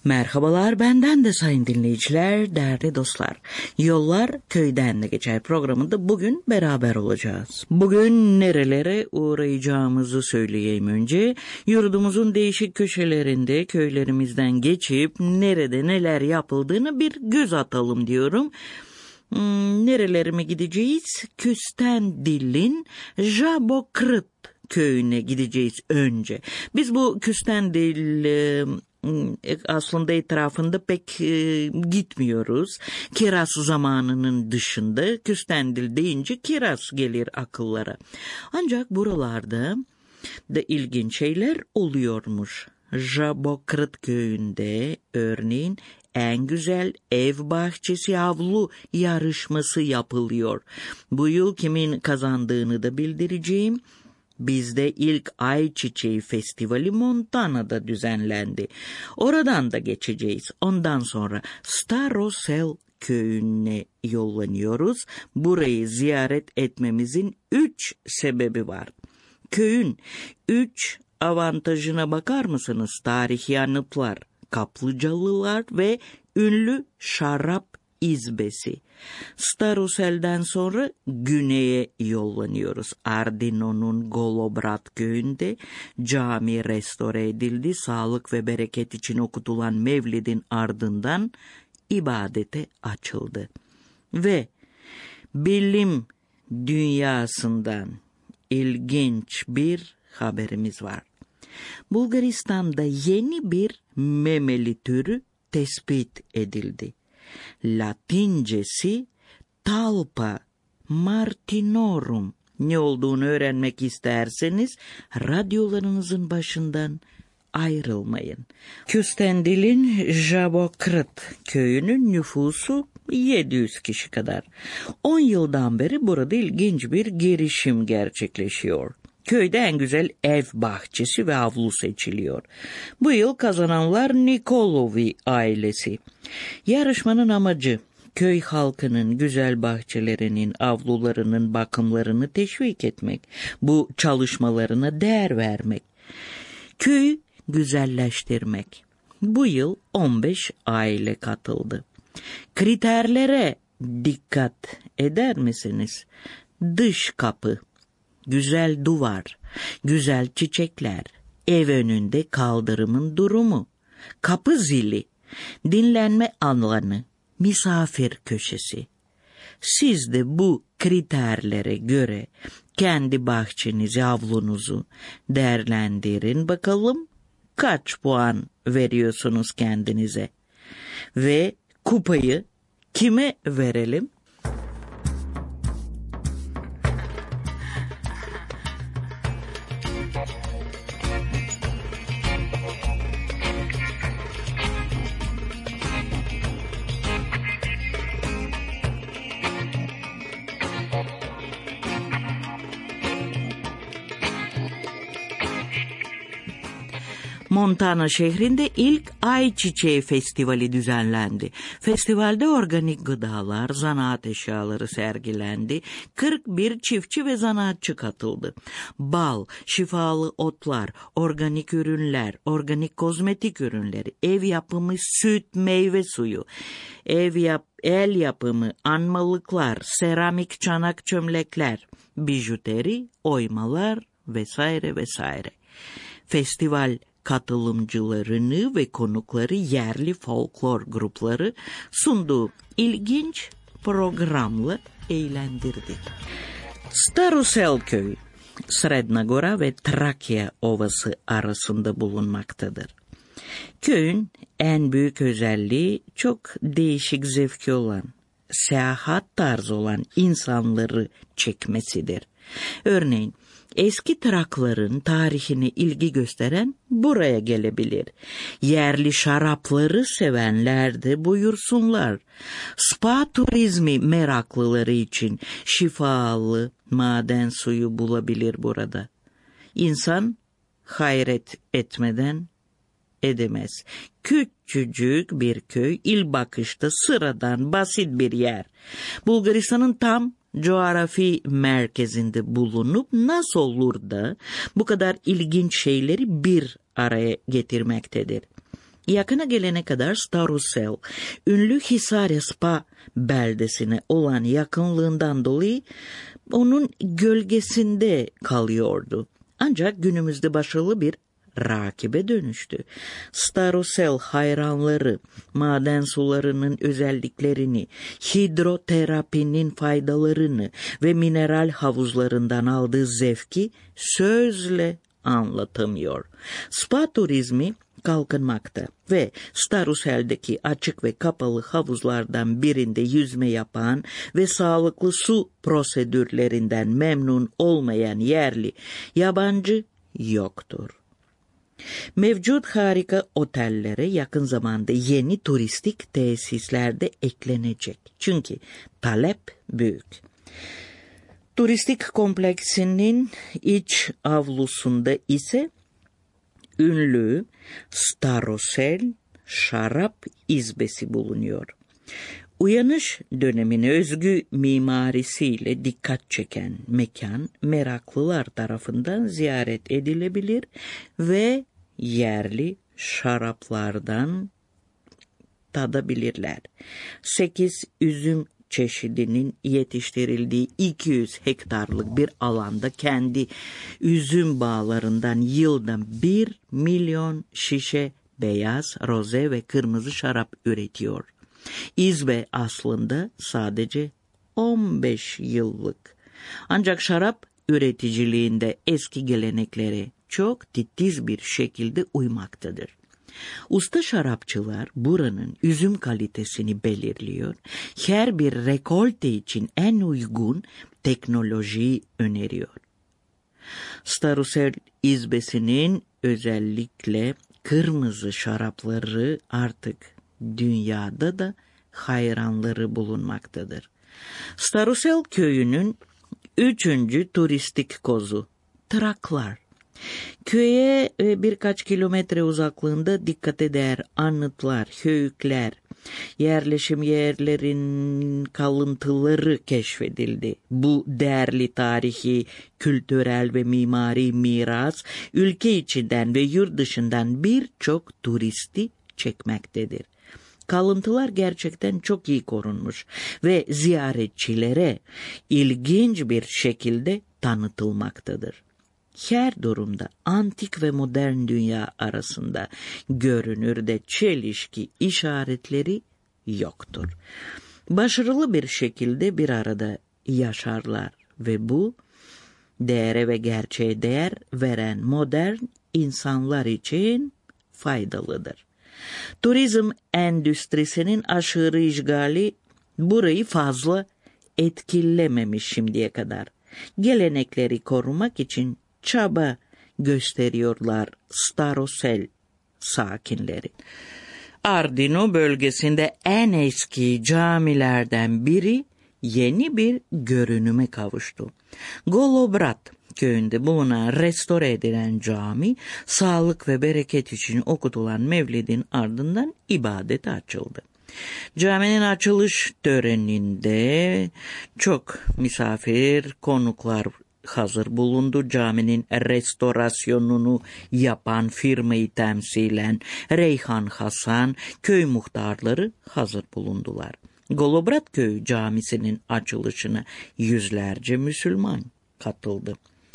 Merhabalar benden de sayın dinleyiciler, değerli dostlar. Yollar Köyden de Geçer programında bugün beraber olacağız. Bugün nerelere uğrayacağımızı söyleyeyim önce. Yurdumuzun değişik köşelerinde köylerimizden geçip nerede neler yapıldığını bir göz atalım diyorum. Nerelerime gideceğiz? Küstendil'in Jabokırıt köyüne gideceğiz önce. Biz bu Küstendil aslında etrafında pek gitmiyoruz. Kiraz zamanının dışında Küstendil deyince kiraz gelir akıllara. Ancak buralarda da ilginç şeyler oluyormuş. Jabokırıt köyünde örneğin en güzel ev bahçesi avlu yarışması yapılıyor. Bu yıl kimin kazandığını da bildireceğim. Bizde ilk Ayçiçeği Festivali Montana'da düzenlendi. Oradan da geçeceğiz. Ondan sonra Starosel köyüne yollanıyoruz. Burayı ziyaret etmemizin 3 sebebi var. Köyün 3 avantajına bakar mısınız? Tarihi anıtlar, kaplıcalılar ve ünlü şarap izbesi. Starosel'den sonra güneye yollanıyoruz. Ardino'nun Golobrat köyünde cami restore edildi. Sağlık ve bereket için okutulan Mevlid'in ardından ibadete açıldı. Ve bilim dünyasından ilginç bir haberimiz var. Bulgaristan'da yeni bir memeli türü tespit edildi. Latincesi Talpa martinorum. Ne olduğunu öğrenmek isterseniz radyolarınızın başından ayrılmayın. Küstendil'in Jabokırıt köyünün nüfusu 700 kişi kadar. 10 yıldan beri burada ilginç bir girişim gerçekleşiyor. Köyde en güzel ev bahçesi ve avlu seçiliyor. Bu yıl kazananlar Nikolovi ailesi. Yarışmanın amacı köy halkının güzel bahçelerinin, avlularının bakımlarını teşvik etmek. Bu çalışmalarına değer vermek. Köyü güzelleştirmek. Bu yıl 15 aile katıldı. Kriterlere dikkat eder misiniz? Dış kapı, güzel duvar, güzel çiçekler, ev önünde kaldırımın durumu, kapı zili, dinlenme alanı, misafir köşesi. Siz de bu kriterlere göre kendi bahçenizi, avlunuzu değerlendirin bakalım kaç puan veriyorsunuz kendinize. Ve kupayı kime verelim? Montana şehrinde ilk Ayçiçeği Festivali düzenlendi. Festivalde organik gıdalar, zanaat eşyaları sergilendi. 41 çiftçi ve zanaatçı katıldı. Bal, şifalı otlar, organik ürünler, organik kozmetik ürünleri, ev yapımı süt, meyve suyu, el yapımı anmalıklar, seramik çanak çömlekler, bijuteri, oymalar vesaire vesaire. Festival katılımcılarını ve konukları yerli folklor grupları sunduğu ilginç programla eğlendirdi. Starosel köyü, Sredna Gora ve Trakya Ovası arasında bulunmaktadır. Köyün en büyük özelliği çok değişik zevki olan, seyahat tarzı olan insanları çekmesidir. Örneğin, eski Trakların tarihine ilgi gösteren buraya gelebilir. Yerli şarapları sevenler de buyursunlar. Spa turizmi meraklıları için şifalı maden suyu bulabilir burada. İnsan hayret etmeden edemez. Küçücük bir köy, ilk bakışta sıradan basit bir yer. Bulgaristan'ın tam coğrafi merkezinde bulunup nasıl olur da bu kadar ilginç şeyleri bir araya getirmektedir. Yakına gelene kadar Starosel, ünlü Hisarya Spa beldesine olan yakınlığından dolayı onun gölgesinde kalıyordu. Ancak günümüzde başarılı bir rakibe dönüştü. Starosel hayranları maden sularının özelliklerini, hidroterapinin faydalarını ve mineral havuzlarından aldığı zevki sözle anlatamıyor. Spa turizmi kalkınmakta ve Starosel'deki açık ve kapalı havuzlardan birinde yüzme yapan ve sağlıklı su prosedürlerinden memnun olmayan yerli, yabancı yoktur. Mevcut harika otellere yakın zamanda yeni turistik tesisler de eklenecek. Çünkü talep büyük. Turistik kompleksinin iç avlusunda ise ünlü Starosel şarap izbesi bulunuyor. Uyanış dönemine özgü mimarisiyle dikkat çeken mekan meraklılar tarafından ziyaret edilebilir ve yerli şaraplardan tadabilirler. 8 üzüm çeşidinin yetiştirildiği 200 hektarlık bir alanda kendi üzüm bağlarından yılda 1 milyon şişe beyaz, roze ve kırmızı şarap üretiyor. İzbe aslında sadece 15 yıllık. Ancak şarap üreticiliğinde eski geleneklere çok titiz bir şekilde uymaktadır. Usta şarapçılar buranın üzüm kalitesini belirliyor, her bir rekolte için en uygun teknolojiyi öneriyor. Starosel izbesinin özellikle kırmızı şarapları artık dünyada da hayranları bulunmaktadır. Starosel köyünün 3. turistik kozu Traklar. Köye birkaç kilometre uzaklığında dikkate değer anıtlar, höyükler, yerleşim yerlerin kalıntıları keşfedildi. Bu değerli tarihi, kültürel ve mimari miras ülke içinden ve yurt dışından birçok turisti çekmektedir. Kalıntılar gerçekten çok iyi korunmuş ve ziyaretçilere ilginç bir şekilde tanıtılmaktadır. Her durumda antik ve modern dünya arasında görünürde çelişki işaretleri yoktur. Başarılı bir şekilde bir arada yaşarlar ve bu değere ve gerçeğe değer veren modern insanlar için faydalıdır. Turizm endüstrisinin aşırı işgali burayı fazla etkilememiş şimdiye kadar. Gelenekleri korumak için çaba gösteriyorlar Starosel sakinleri. Ardino bölgesinde en eski camilerden biri yeni bir görünüme kavuştu. Golobrat köyünde bulunan restore edilen cami, sağlık ve bereket için okutulan mevlidin ardından ibadete açıldı. Caminin açılış töreninde çok misafir, konuklar hazır bulundu. Caminin restorasyonunu yapan firmayı temsilen Reyhan Hasan, köy muhtarları hazır bulundular. Golobrat Köyü Camisi'nin açılışına yüzlerce Müslüman katıldı.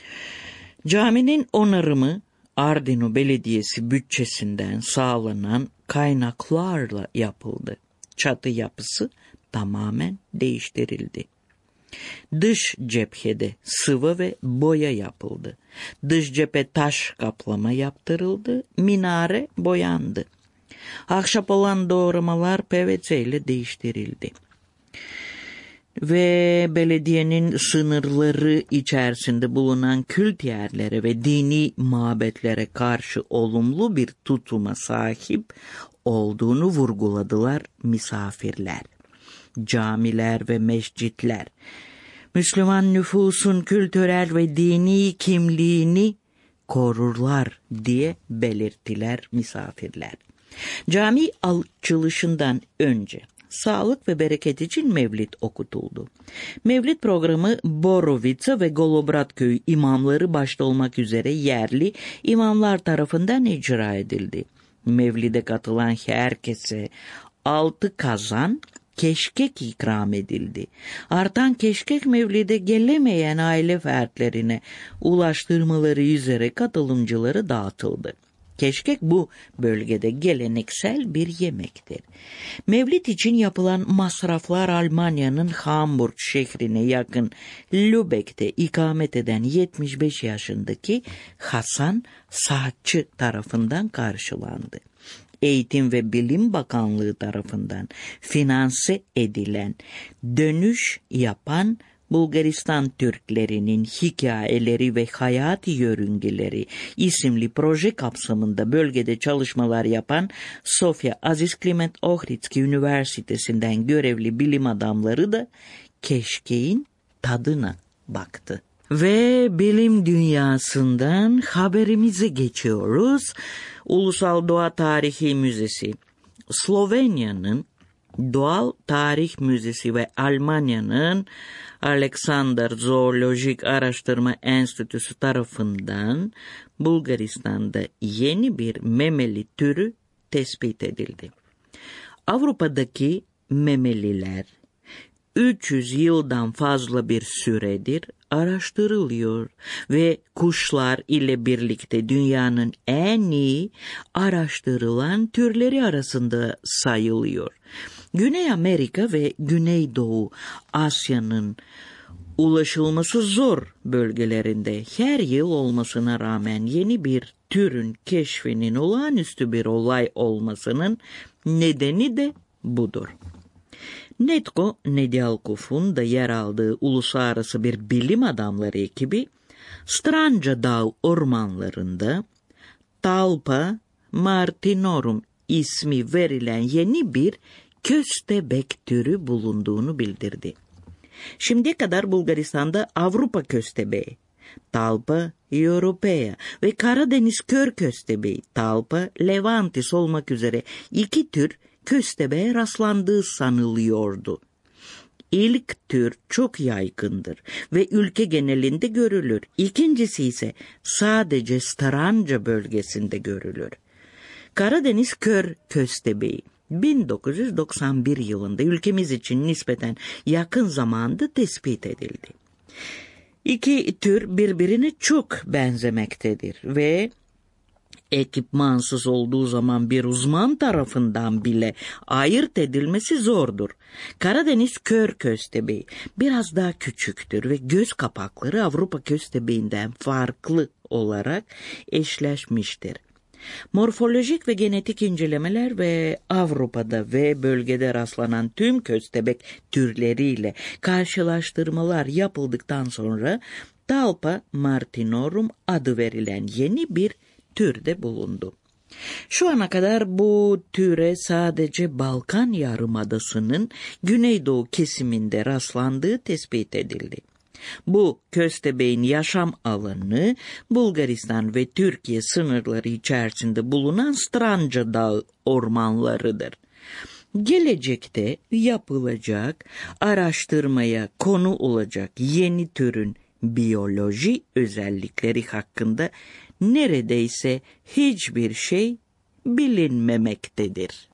Caminin onarımı Ardino Belediyesi bütçesinden sağlanan kaynaklarla yapıldı. Çatı yapısı tamamen değiştirildi. Dış cephede sıvı ve boya yapıldı. Dış cephe taş kaplama yaptırıldı. Minare boyandı. Ahşap olan doğramalar PVC ile değiştirildi. Ve belediyenin sınırları içerisinde bulunan kült yerlere ve dini mabetlere karşı olumlu bir tutuma sahip olduğunu vurguladılar misafirler. Camiler ve mescitler, Müslüman nüfusun kültürel ve dini kimliğini korurlar diye belirttiler misafirler. Cami açılışından önce sağlık ve bereket için mevlid okutuldu. Mevlid programı Borovica ve Golobrat köyü imamları başta olmak üzere yerli imamlar tarafından icra edildi. Mevlide katılan herkese 6 kazan keşkek ikram edildi. Artan keşkek mevlide gelemeyen aile fertlerine ulaştırmaları üzere katılımcıları dağıtıldı. Keşkek bu bölgede geleneksel bir yemektir. Mevlid için yapılan masraflar Almanya'nın Hamburg şehrine yakın Lübeck'te ikamet eden 75 yaşındaki Hasan Saatçı tarafından karşılandı. Eğitim ve Bilim Bakanlığı tarafından finanse edilen Dönüş Yapan Bulgaristan Türklerinin Hikayeleri ve Hayat Yörüngeleri isimli proje kapsamında bölgede çalışmalar yapan Sofya Aziz Kliment Ohridski Üniversitesi'nden görevli bilim adamları da keşkeğin tadına baktı. Ve bilim dünyasından haberimize geçiyoruz. Ulusal Doğa Tarihi Müzesi, Slovenya'nın Doğal Tarih Müzesi ve Almanya'nın Alexander Zoolojik Araştırma Enstitüsü tarafından Bulgaristan'da yeni bir memeli türü tespit edildi. Avrupa'daki memeliler 300 yıldan fazla bir süredir araştırılıyor ve kuşlar ile birlikte dünyanın en iyi araştırılan türleri arasında sayılıyor. Güney Amerika ve Güneydoğu Asya'nın ulaşılması zor bölgelerinde her yıl olmasına rağmen yeni bir türün keşfinin olağanüstü bir olay olmasının nedeni de budur. Netko Nedyalkov'un da yer aldığı uluslararası bir bilim adamları ekibi, Stranca Dağ ormanlarında Talpa martinorum ismi verilen yeni bir köstebek türü bulunduğunu bildirdi. Şimdiye kadar Bulgaristan'da Avrupa köstebeği, Talpa europea ve Karadeniz kör köstebeği, Talpa levantis olmak üzere 2 tür köstebeğe rastlandığı sanılıyordu. İlk tür çok yaygındır ve ülke genelinde görülür. İkincisi ise sadece Stranca bölgesinde görülür. Karadeniz kör köstebeği 1991 yılında ülkemiz için nispeten yakın zamanda tespit edildi. 2 tür birbirine çok benzemektedir ve ekipmansız olduğu zaman bir uzman tarafından bile ayırt edilmesi zordur. Karadeniz kör köstebeği biraz daha küçüktür ve göz kapakları Avrupa köstebeğinden farklı olarak eşleşmiştir. Morfolojik ve genetik incelemeler ve Avrupa'da ve bölgede rastlanan tüm köstebek türleriyle karşılaştırmalar yapıldıktan sonra Talpa martinorum adı verilen yeni bir türde bulundu. Şu ana kadar bu türe sadece Balkan Yarımadası'nın güneydoğu kesiminde rastlandığı tespit edildi. Bu köstebeğin yaşam alanı Bulgaristan ve Türkiye sınırları içerisinde bulunan Stranca Dağı ormanlarıdır. Gelecekte yapılacak araştırmaya konu olacak yeni türün biyoloji özellikleri hakkında neredeyse hiçbir şey bilinmemektedir.